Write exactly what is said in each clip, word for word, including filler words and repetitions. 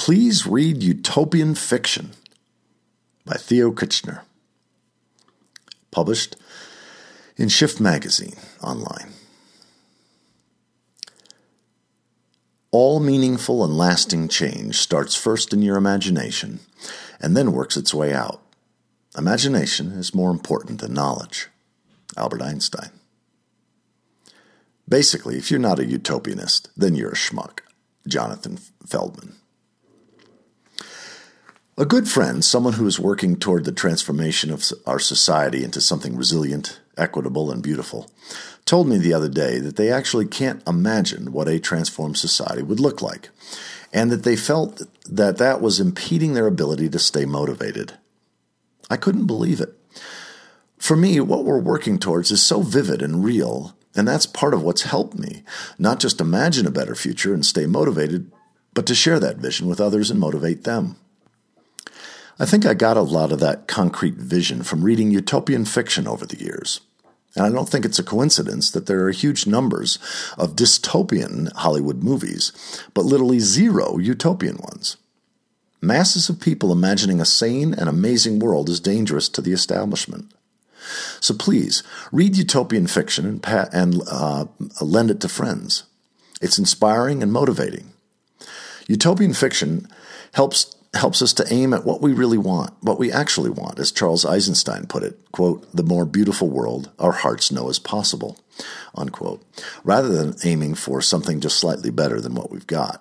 please read Utopian Fiction by Theo Kitchener, published in Shift Magazine online. All meaningful and lasting change starts first in your imagination and then works its way out. Imagination is more important than knowledge. Albert Einstein. Basically, if you're not a utopianist, then you're a schmuck. Jonathan Feldman. A good friend, someone who is working toward the transformation of our society into something resilient, equitable, and beautiful, told me the other day that they actually can't imagine what a transformed society would look like, and that they felt that that was impeding their ability to stay motivated. I couldn't believe it. For me, what we're working towards is so vivid and real, and that's part of what's helped me, not just imagine a better future and stay motivated, but to share that vision with others and motivate them. I think I got a lot of that concrete vision from reading utopian fiction over the years. And I don't think it's a coincidence that there are huge numbers of dystopian Hollywood movies, but literally zero utopian ones. Masses of people imagining a sane and amazing world is dangerous to the establishment. So please, read utopian fiction and, pa- and uh, lend it to friends. It's inspiring and motivating. Utopian fiction helps helps us to aim at what we really want, what we actually want, as Charles Eisenstein put it, quote, the more beautiful world our hearts know is possible, unquote, rather than aiming for something just slightly better than what we've got.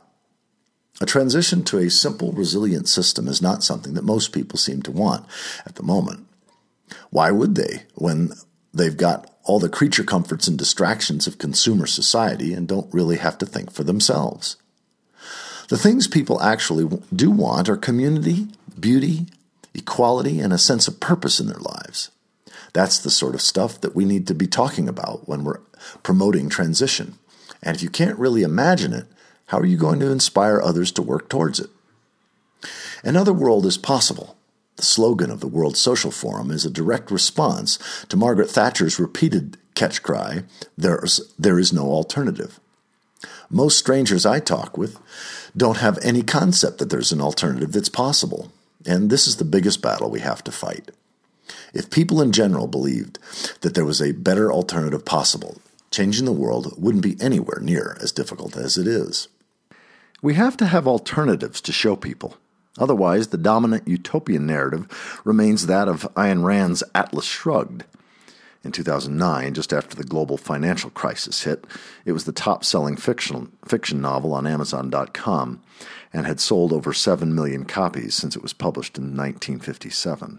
A transition to a simple, resilient system is not something that most people seem to want at the moment. Why would they, when they've got all the creature comforts and distractions of consumer society and don't really have to think for themselves? The things people actually do want are community, beauty, equality, and a sense of purpose in their lives. That's the sort of stuff that we need to be talking about when we're promoting transition. And if you can't really imagine it, how are you going to inspire others to work towards it? Another world is possible. The slogan of the World Social Forum is a direct response to Margaret Thatcher's repeated catch cry, There's, there is no alternative. Most strangers I talk with don't have any concept that there's an alternative that's possible, and this is the biggest battle we have to fight. If people in general believed that there was a better alternative possible, changing the world wouldn't be anywhere near as difficult as it is. We have to have alternatives to show people. Otherwise, the dominant utopian narrative remains that of Ayn Rand's Atlas Shrugged. In two thousand nine, just after the global financial crisis hit, it was the top-selling fiction, fiction novel on Amazon dot com and had sold over seven million copies since it was published in nineteen fifty-seven.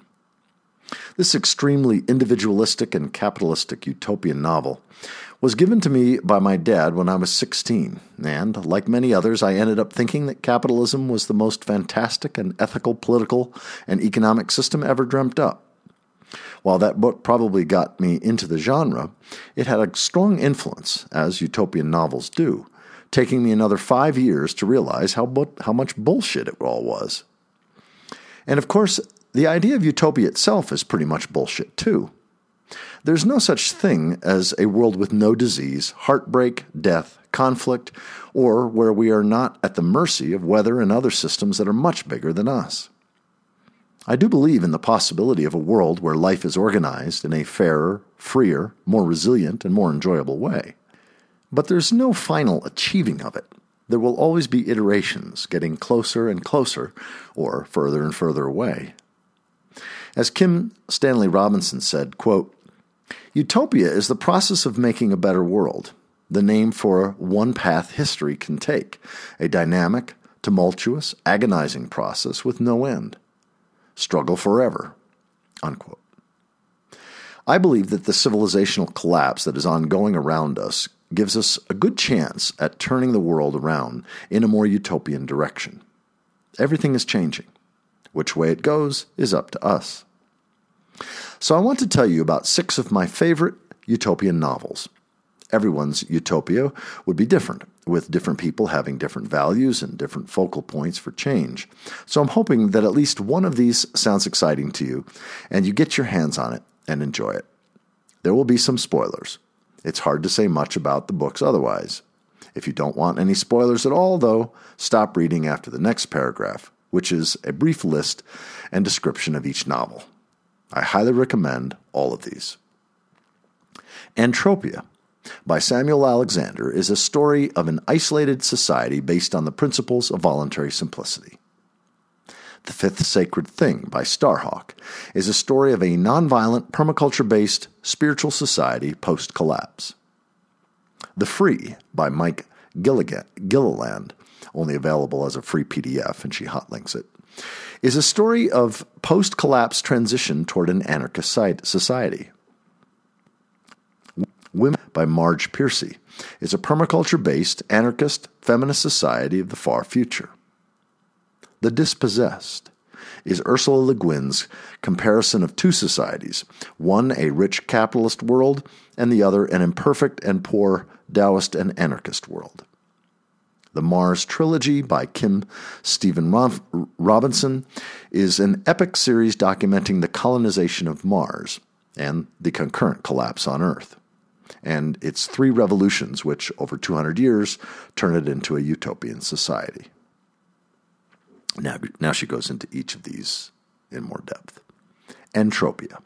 This extremely individualistic and capitalistic utopian novel was given to me by my dad when I was sixteen, and, like many others, I ended up thinking that capitalism was the most fantastic and ethical political and economic system ever dreamt up. While that book probably got me into the genre, it had a strong influence, as utopian novels do, taking me another five years to realize how bu- how much bullshit it all was. And of course, the idea of utopia itself is pretty much bullshit too. There's no such thing as a world with no disease, heartbreak, death, conflict, or where we are not at the mercy of weather and other systems that are much bigger than us. I do believe in the possibility of a world where life is organized in a fairer, freer, more resilient, and more enjoyable way. But there's no final achieving of it. There will always be iterations, getting closer and closer, or further and further away. As Kim Stanley Robinson said, quote, utopia is the process of making a better world, the name for one path history can take, a dynamic, tumultuous, agonizing process with no end. Struggle forever, unquote. I believe that the civilizational collapse that is ongoing around us gives us a good chance at turning the world around in a more utopian direction. Everything is changing. Which way it goes is up to us. So I want to tell you about six of my favorite utopian novels. Everyone's utopia would be different, with different people having different values and different focal points for change. So I'm hoping that at least one of these sounds exciting to you, and you get your hands on it and enjoy it. There will be some spoilers. It's hard to say much about the books otherwise. If you don't want any spoilers at all, though, stop reading after the next paragraph, which is a brief list and description of each novel. I highly recommend all of these. Entropia by Samuel Alexander is a story of an isolated society based on the principles of voluntary simplicity. The Fifth Sacred Thing by Starhawk is a story of a nonviolent, permaculture-based spiritual society post-collapse. The Free by Mike Gilliland, only available as a free P D F, and she hotlinks it, is a story of post-collapse transition toward an anarchist society. Women by Marge Piercy is a permaculture-based, anarchist, feminist society of the far future. The Dispossessed is Ursula Le Guin's comparison of two societies, one a rich capitalist world and the other an imperfect and poor Taoist and anarchist world. The Mars Trilogy by Kim Stephen Robinson is an epic series documenting the colonization of Mars and the concurrent collapse on Earth, and its three revolutions which, over two hundred years, turn it into a utopian society. Now, now she goes into each of these in more depth. Entropia.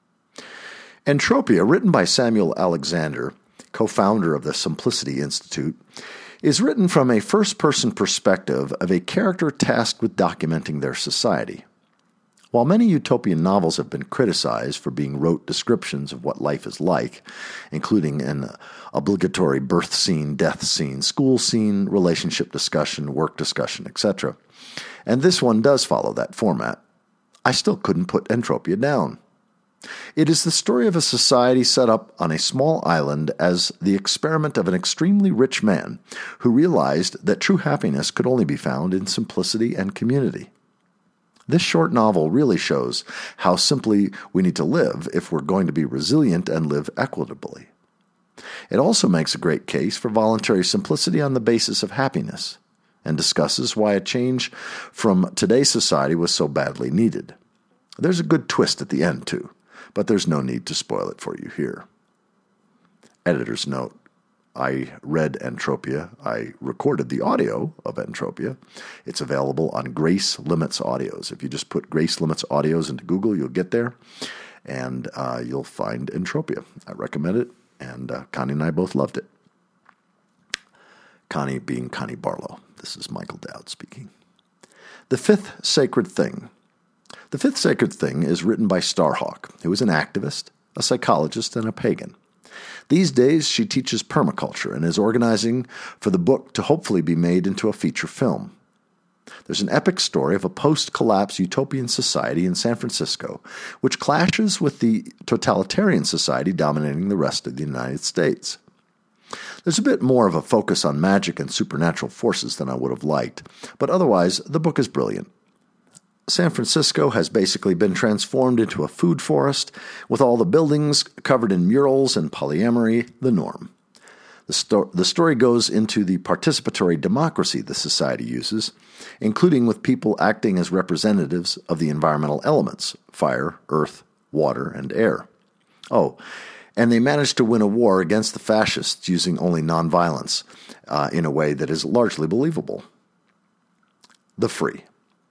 Entropia, written by Samuel Alexander, co-founder of the Simplicity Institute, is written from a first-person perspective of a character tasked with documenting their society. While many utopian novels have been criticized for being rote descriptions of what life is like, including an obligatory birth scene, death scene, school scene, relationship discussion, work discussion, et cetera, and this one does follow that format, I still couldn't put Entropia down. It is the story of a society set up on a small island as the experiment of an extremely rich man who realized that true happiness could only be found in simplicity and community. This short novel really shows how simply we need to live if we're going to be resilient and live equitably. It also makes a great case for voluntary simplicity on the basis of happiness, and discusses why a change from today's society was so badly needed. There's a good twist at the end, too, but there's no need to spoil it for you here. Editor's note: I read Entropia. I recorded the audio of Entropia. It's available on Grace Limits Audios. If you just put Grace Limits Audios into Google, you'll get there, and uh, you'll find Entropia. I recommend it, and uh, Connie and I both loved it. Connie being Connie Barlow. This is Michael Dowd speaking. The Fifth Sacred Thing. The Fifth Sacred Thing is written by Starhawk, who is an activist, a psychologist, and a pagan. These days, she teaches permaculture and is organizing for the book to hopefully be made into a feature film. There's an epic story of a post-collapse utopian society in San Francisco, which clashes with the totalitarian society dominating the rest of the United States. There's a bit more of a focus on magic and supernatural forces than I would have liked, but otherwise, the book is brilliant. San Francisco has basically been transformed into a food forest, with all the buildings covered in murals and polyamory the norm. The, sto- the story goes into the participatory democracy the society uses, including with people acting as representatives of the environmental elements: fire, earth, water, and air. Oh, and they managed to win a war against the fascists using only nonviolence uh, in a way that is largely believable. The Free.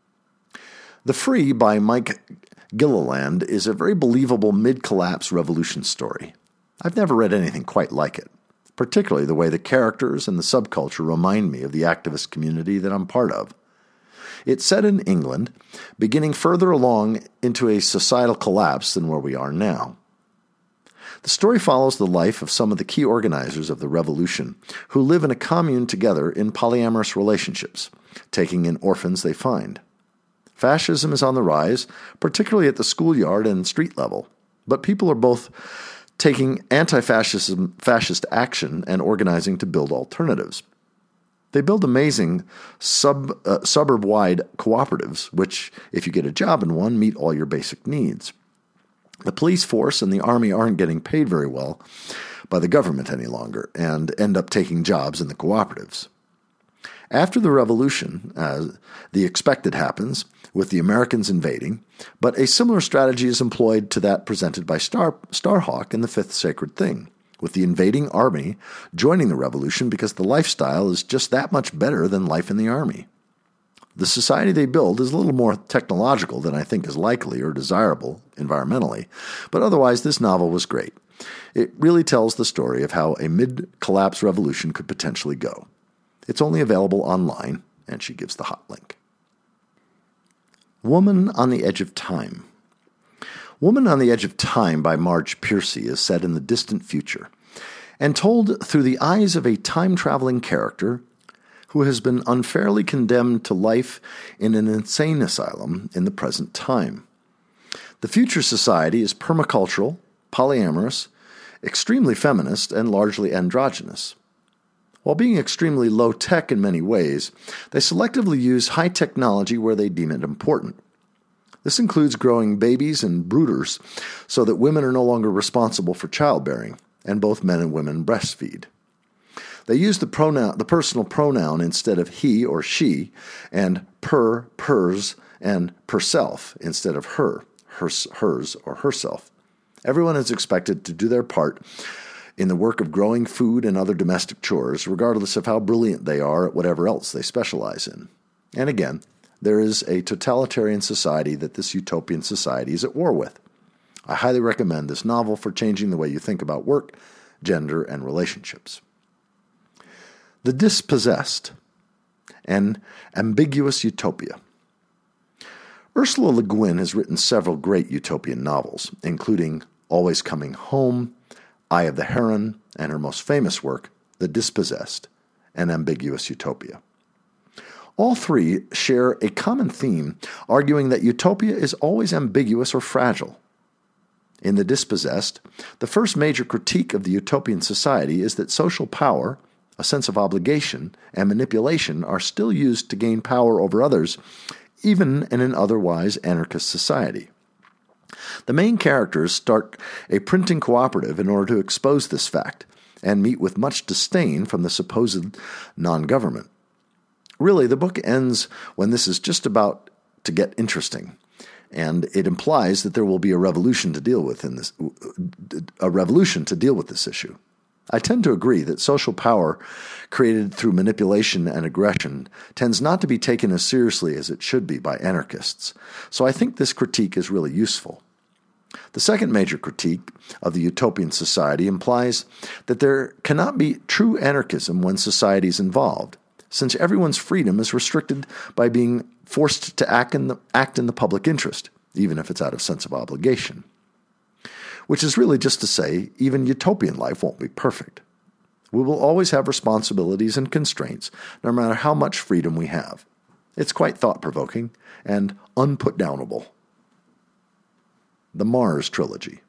The Free by Mike Gilliland is a very believable mid-collapse revolution story. I've never read anything quite like it, particularly the way the characters and the subculture remind me of the activist community that I'm part of. It's set in England, beginning further along into a societal collapse than where we are now. The story follows the life of some of the key organizers of the revolution, who live in a commune together in polyamorous relationships, taking in orphans they find. Fascism is on the rise, particularly at the schoolyard and street level, but people are both taking anti-fascism fascist action and organizing to build alternatives. They build amazing sub, uh, suburb-wide cooperatives, which, if you get a job in one, meet all your basic needs. The police force and the army aren't getting paid very well by the government any longer and end up taking jobs in the cooperatives. After the revolution, uh, the expected happens, with the Americans invading, but a similar strategy is employed to that presented by Star, Starhawk in The Fifth Sacred Thing, with the invading army joining the revolution because the lifestyle is just that much better than life in the army. The society they build is a little more technological than I think is likely or desirable environmentally, but otherwise this novel was great. It really tells the story of how a mid-collapse revolution could potentially go. It's only available online, and she gives the hot link. Woman on the Edge of Time. Woman on the Edge of Time by Marge Piercy is set in the distant future and told through the eyes of a time-traveling character who has been unfairly condemned to life in an insane asylum in the present time. The future society is permacultural, polyamorous, extremely feminist, and largely androgynous. While being extremely low-tech in many ways, they selectively use high technology where they deem it important. This includes growing babies and brooders so that women are no longer responsible for childbearing, and both men and women breastfeed. They use the pronoun, the personal pronoun instead of he or she, and per, pers, and perself instead of her, hers, hers, or herself. Everyone is expected to do their part in the work of growing food and other domestic chores, regardless of how brilliant they are at whatever else they specialize in. And again, there is a totalitarian society that this utopian society is at war with. I highly recommend this novel for changing the way you think about work, gender, and relationships. The Dispossessed, an ambiguous utopia. Ursula Le Guin has written several great utopian novels, including Always Coming Home, Eye of the Heron, and her most famous work, The Dispossessed, an ambiguous utopia. All three share a common theme, arguing that utopia is always ambiguous or fragile. In The Dispossessed, the first major critique of the utopian society is that social power, a sense of obligation, and manipulation are still used to gain power over others, even in an otherwise anarchist society. The main characters start a printing cooperative in order to expose this fact, and meet with much disdain from the supposed non-government. Really, the book ends when this is just about to get interesting, and it implies that there will be a revolution to deal with in this a revolution to deal with this issue. I tend to agree that social power created through manipulation and aggression tends not to be taken as seriously as it should be by anarchists, so I think this critique is really useful. The second major critique of the utopian society implies that there cannot be true anarchism when society is involved, since everyone's freedom is restricted by being forced to act in the, act in the public interest, even if it's out of sense of obligation. Which is really just to say, even utopian life won't be perfect. We will always have responsibilities and constraints, no matter how much freedom we have. It's quite thought-provoking and unputdownable. The Mars Trilogy.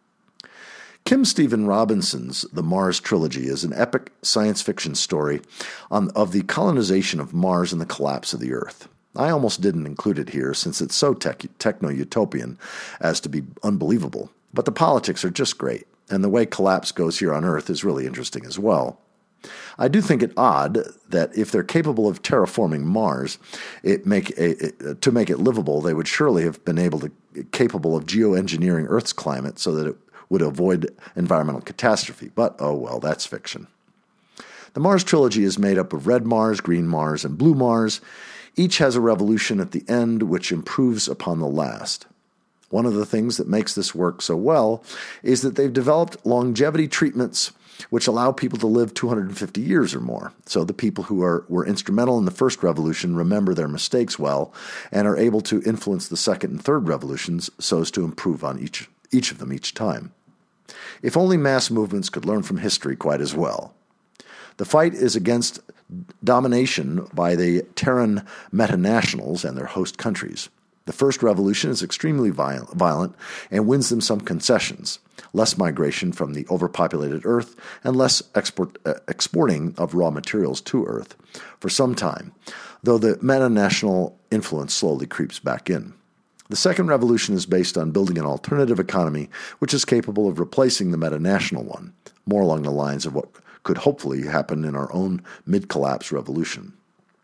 Kim Stephen Robinson's The Mars Trilogy is an epic science fiction story on, of the colonization of Mars and the collapse of the Earth. I almost didn't include it here since it's so tech, techno-utopian as to be unbelievable. But the politics are just great, and the way collapse goes here on Earth is really interesting as well. I do think it odd that if they're capable of terraforming Mars, it make a, it, to make it livable, they would surely have been able to capable of geoengineering Earth's climate so that it would avoid environmental catastrophe. But, oh well, that's fiction. The Mars Trilogy is made up of Red Mars, Green Mars, and Blue Mars. Each has a revolution at the end which improves upon the last. One of the things that makes this work so well is that they've developed longevity treatments which allow people to live two hundred fifty years or more. So the people who are were instrumental in the first revolution remember their mistakes well and are able to influence the second and third revolutions so as to improve on each, each of them each time. If only mass movements could learn from history quite as well. The fight is against domination by the Terran metanationals and their host countries. The first revolution is extremely violent and wins them some concessions, less migration from the overpopulated Earth and less export, uh, exporting of raw materials to Earth for some time, though the metanational influence slowly creeps back in. The second revolution is based on building an alternative economy which is capable of replacing the metanational one, more along the lines of what could hopefully happen in our own mid-collapse revolution.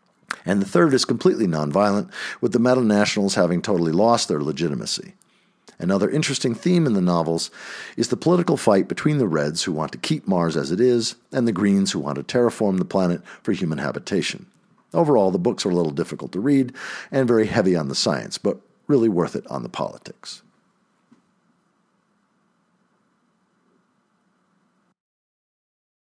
And the third is completely nonviolent, with the metanationals having totally lost their legitimacy. Another interesting theme in the novels is the political fight between the Reds, who want to keep Mars as it is, and the Greens, who want to terraform the planet for human habitation. Overall, the books are a little difficult to read and very heavy on the science, but really worth it on the politics.